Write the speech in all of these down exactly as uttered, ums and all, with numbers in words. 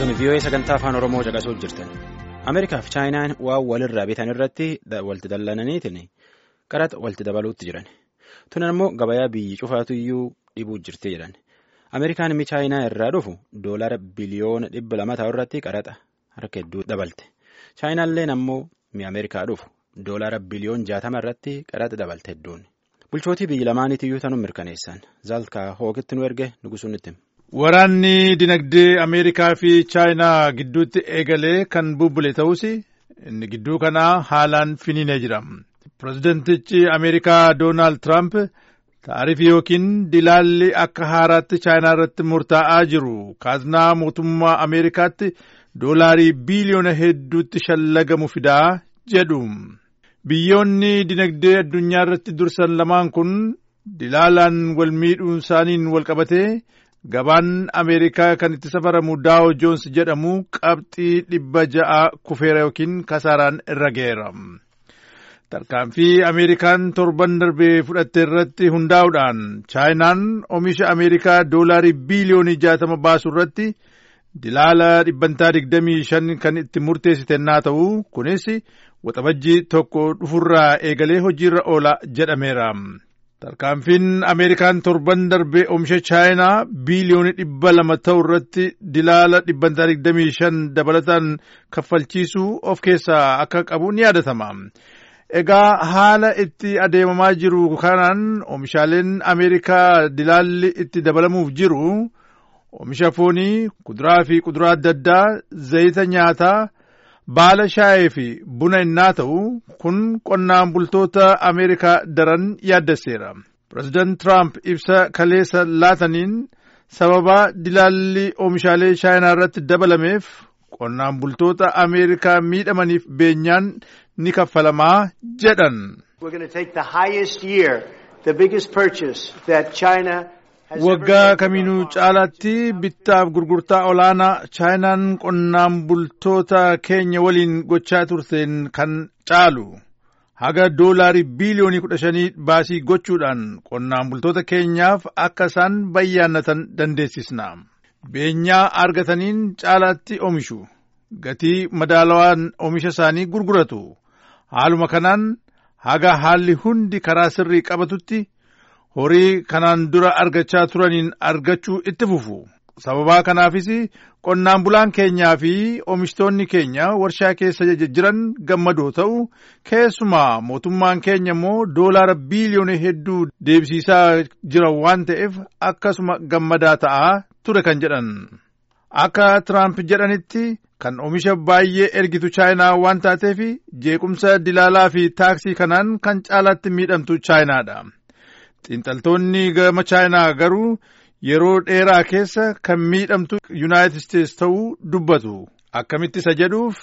Raadiyoon V O A sagantaa afaan Oromoo caqasuu jirtan. Ameerikaa fi Chaayinaan waan walirraa bitan irratti walitti dallananiitiin qaraxa walitti dabaluutti jiran. Tun immoo gabayaa biyyi cufaatu iyyuu dhibuu jirti jedhan. Ameerikaan mi Chaayinaa irraa dhufu doolara biliyoona dhibba lama ta'u irratti qaraxa harka hedduu dabalte. Chaayinaalleen ammoo mi Ameerikaa dhufu doolara biliyoon jaatama irratti qaraxa dabalte hedduun. Bulchootii biyyi lamaaniitiyyuu tanuu mirkaneessan. Zaalkaa hookitti nu erge nugusuun itti. Waraanni dinagdee Ameerikaa fi Chaayinaa gidduutti eegalee kan bubbule ta'us inni gidduu kanaa haalaan finiinee jira. Pireezidentichi Ameerikaa Doonaald Tiraamp taarifii yookiin dilaalli akka haaraatti Chaayinaa irratti murtaa'aa jiru kaaznaa mootummaa Ameerikaatti doolaarii biiliyoona hedduutti shallagamu fidaa jedhu. Biyyoonni dinagdee addunyaa irratti dursan lamaan kun dilaalaan wal miidhuun isaaniin wal qabatee gabaan Ameerikaa kan itti safaramu Daawo Joons jedhamu qabxii dhibba ja'a kufeera yookiin kasaaraan irra ga'eera. Tarkaanfii Ameerikaan torban darbee fudhatte irratti hundaa'uudhaan Chaayinaan oomisha Ameerikaa doolaarii biiliyoonii jaatama baasu irratti dilaala dhibbantaa digdamii shan kan itti murteessite naa ta'u kunis waxabajjii tokko dhufurraa eegalee hojiirra oola jedhameera. Tarkaanfiin Ameerikaan torban darbee oomisha Chaayinaa biiliyoonii dhibba lama ta'u irratti dilaala dhibbantaa digdamii shan dabalataan kaffalchiisuu of keessaa akka qabu ni yaadatama. Egaa haala itti adeemamaa jiru kanaan oomishaaleen Ameerikaa dilaalli itti dabalamuuf jiru oomisha foonii, kuduraa fi kuduraa adda addaa, zayita nyaataa, baala shaayee fi buna innaa ta'u kun qonnaan bultoota Ameerikaa daran yaaddesseera. Pireezidant Tiraamp ibsa kaleessa laataniin sababa dilaalli oomishaalee Chaayinaa irratti dabalameef qonnaan bultoota Ameerikaa miidhamaniif beenyaan ni kaffalamaa jedhan. Waggaa kamiinuu caalaatti bittaaf gurgurtaa olaanaa Chaayinaan qonnaan bultoota keenya waliin gochaa turteen kan caalu haga doolaarii biiliyoonii kudha shanii baasii gochuudhaan qonnaan bultoota keenyaaf akka isaan bayyaannatan dandeessisna. Beenyaa argataniin caalaatti oomishu. Gatii madaalawaan oomisha isaanii gurguratu. Haaluma kanaan haga haalli hundi karaa sirrii qabatutti horii kanaan dura argachaa turaniin argachuu itti fufu. Sababaa kanaafis qonnaan bulaan keenyaa fi oomishtoonni keenya warshaa keessa jiran gammadoo ta'u keessumaa mootummaan keenya immoo doolaara biiliyoona hedduu deebisiisaa jira waan ta'eef akkasuma gammadaa ta'aa ture kan jedhan. Akka Tiraamp jedhanitti kan oomisha baay'ee ergitu Chaayinaa waan taateef jeequmsa dilaalaa fi taaksii kanaan kan caalaatti miidhamtu Chaayinaadha. Xiinxaltoonni gama Chaayinaa garuu yeroo dheeraa keessa kan miidhamtu Yuunaayitid Isteetsi ta'uu dubbatu. Akkamitti isa jedhuuf?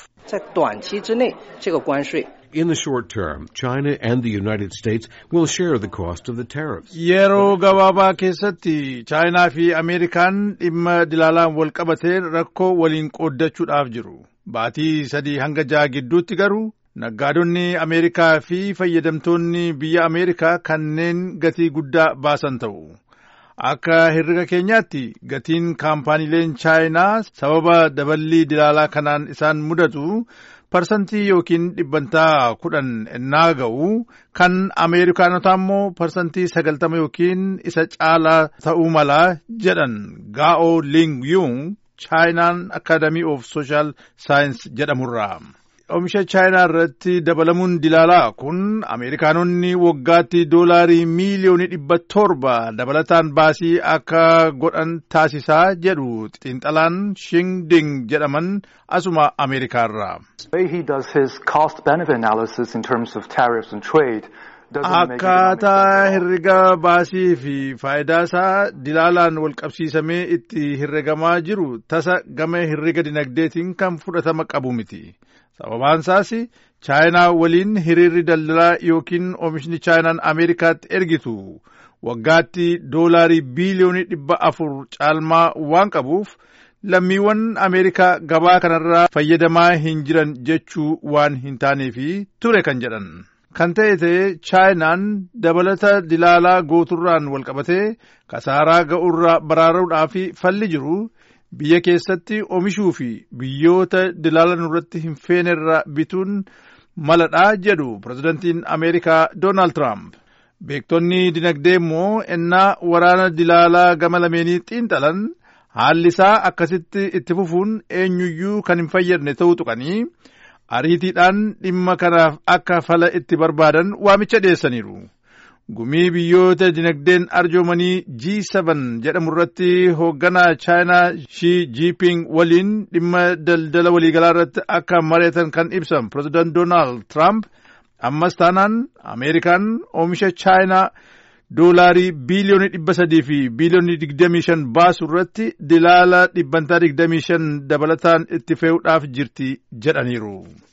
In the short term, China and the United States will share the cost of the tariffs. Yeroo gabaabaa keessatti Chaayinaa fi Ameerikaan dhimma dilaalaan wal qabatee rakkoo waliin qooddachuudhaaf jiru. Baatii sadii hanga ja'a gidduutti garuu naggaadonni Ameerikaa fi fayyadamtoonni biyya Ameerikaa kanneen gatii guddaa baasan ta'u. Akka herrega keenyaatti gatiin kaampaaniileen Chaayinaa sababa daballii dilaalaa kanaan isaan mudatu parsantii yookiin dhibbantaa kudhan ennaa ga'u kan Ameerikaanotaa immoo parsantii sagaltama yookiin isa caalaa ta'uu mala jedhan Gaa'o Ling Yung Chaayinaan Academy of Social Science jedhamurraa. Oomisha Chaayinaa irratti dabalamuun dilaalaa kun Ameerikaanonni waggaatti doolaarii miiliyoonii dhibba torba dabalataan baasii akka godhan taasisaa jedhu xiinxalaan Shing Ding jedhaman asuma Ameerikaarraa. Akkaataa herrega baasii fi faayidaa isaa dilaalaan wal qabsiisamee itti herregamaa jiru tasa gama herrega dinagdeetiin kan fudhatama qabu miti. Sababaan isaas Chaayinaa waliin hiriirri daldalaa yookiin oomishni Chaayinaan Ameerikaatti ergitu waggaatti doolaarii biiliyoonii dhibba afur caalmaa waan qabuuf lammiiwwan Ameerikaa gabaa kanarraa fayyadamaa hin jiran jechuu waan hin taaneefi ture kan jedhan. Kan ta'e ta'e Chaayinaan dabalata dilaalaa gooturraan wal qabatee kasaaraa ga'urraa baraaruudhaaf falli jiru biyya keessatti oomishuu fi biyyoota dilaalan irratti hin feenerraa bituun maladhaa jedhu pirezidantiin Ameerikaa Doonaald Tiraamp. Beektonni dinagdee immoo ennaa waraana dilaalaa gama lameenii xiinxalan haalli isaa akkasitti itti fufuun eenyuyyuu kan hin fayyadne ta'uu tuqanii ariitiidhaan dhimma kanaaf akka fala itti barbaadan waamicha dhiyeessaniiru. Gumii biyyoota dinagdeen arjoomanii G seven jedhamu irratti hoogganaa Chaayinaa Xi Jinping waliin dhimma daldala waliigalaa irratti akka mari'atan kan ibsan Pireezidant Doonaald Tiraamp ammas taanaan Ameerikaan oomisha Chaayinaa doolaarii biiliyoonii dhibba sadii fi biiliyoonii digdamii shan baasu irratti dilaala dhibbantaa digdamii shan dabalataan itti fe'uudhaaf jirti jedhaniiru.